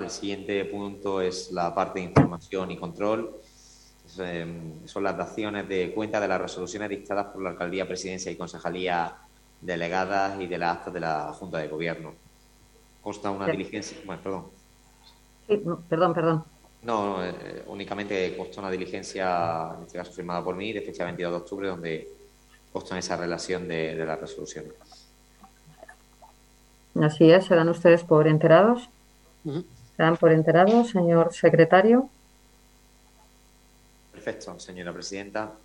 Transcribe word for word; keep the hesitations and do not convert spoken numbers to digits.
el siguiente punto es la parte de información y control. Eh, son las daciones de cuenta de las resoluciones dictadas por la Alcaldía, Presidencia y Concejalía delegadas y de las actas de la Junta de Gobierno. Consta una diligencia... Bueno, perdón. Sí, perdón, perdón. No, no eh, únicamente consta una diligencia, en este caso firmada por mí, de fecha veintidós de octubre, donde consta esa relación de, de la resolución. Así es, ¿se dan ustedes por enterados? Uh-huh. ¿Se dan por enterados, señor secretario? Perfecto, señora presidenta.